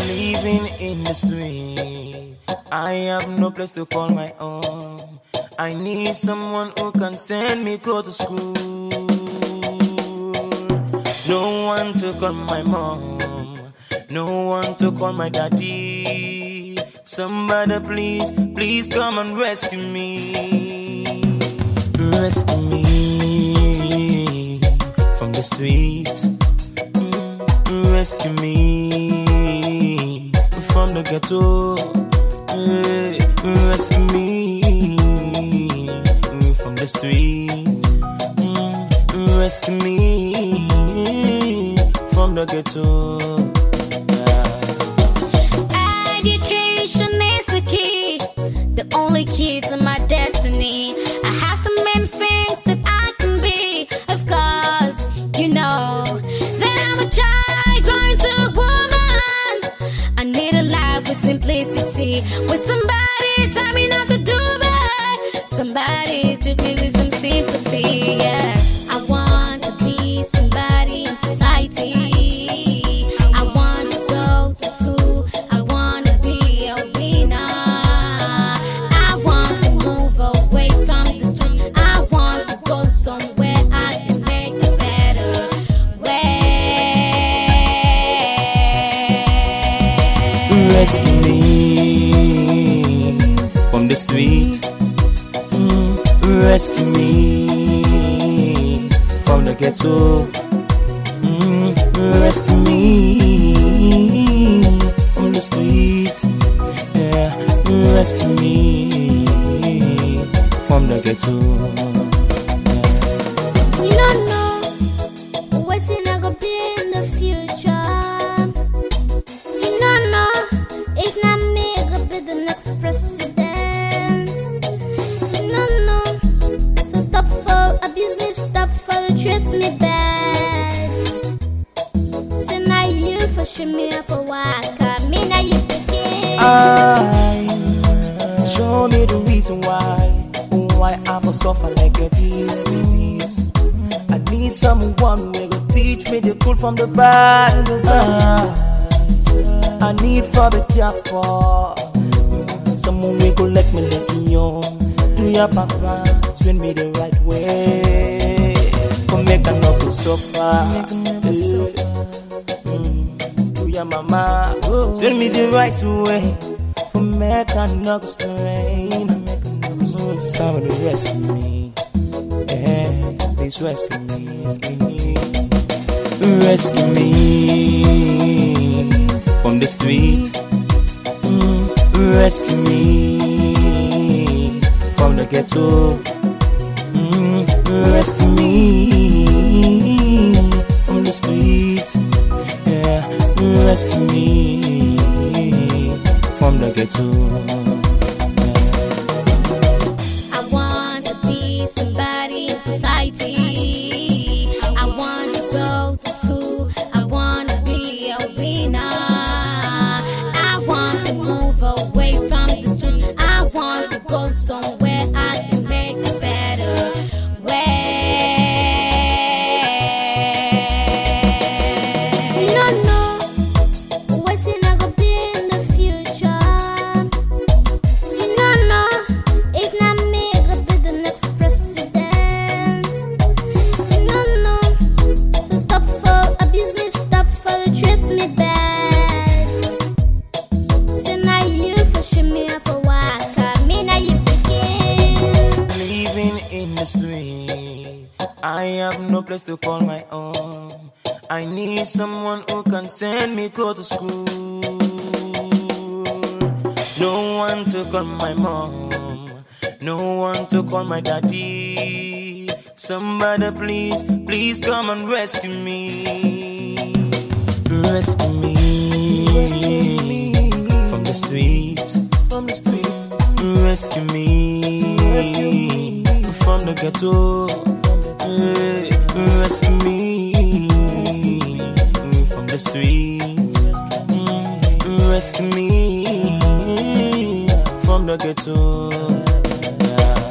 Living in the street, I have no place to call my own. I need someone who can send me go to school. No one to call my mom, no one to call my daddy. Somebody please, please come and rescue me. Rescue me from the streets. Rescue me from the ghetto. Rescue me from the streets. Rescue me from the ghetto. Education is the key, the only key to my destiny. I have so many things that I can be. Of course, you know that I'm a child growing to a woman. I need a life with simplicity, with somebody tell me not to do bad, somebody to me with some sympathy. Yeah, I want to be somebody in society. I want to go to school. I want to be a winner. I want to move away from the street. I want to go somewhere I can make a better way. Rescue me from the street. Rescue me from the ghetto. Rescue me from the street. Yeah, rescue me from the ghetto. You don't know what's in a go be in the future. You don't know if not me I go be the next president. You don't know, so stop for abuse me, stop for treat me bad. Say now you for show me for waka, me now you begin. Show me the reason why I for suffer like this. I need someone who will teach me the good from the bad. I need for the careful, someone who go let me know. Do your papa, swing me the right way. Come make a no go suffer. Do your mama, swing me the right way. For make a no go strain. Somebody rescue me. Yeah, please rescue me. Rescue me from the street. Rescue me from the ghetto. Rescue me from the street. Yeah, rescue me from the ghetto. I want to be somebody in society. I want to go to school. I want to be a winner. I want to move away from the street. I want to go somewhere I can make a better way. You don't know what's in a go be in the future. You don't know if not me I could be the next president. You don't know, so stop for abuse me, stop for treat me bad. Say now you for show me for waka, me now you begin. Living in the street, I have no place to call my own. I need someone who can send me go to school. No one to call my mom, no one to call my daddy. Somebody please, please come and rescue me. Rescue me from the streets. Rescue me from the ghetto. Rescue me from the streets. Rescue me from the ghetto.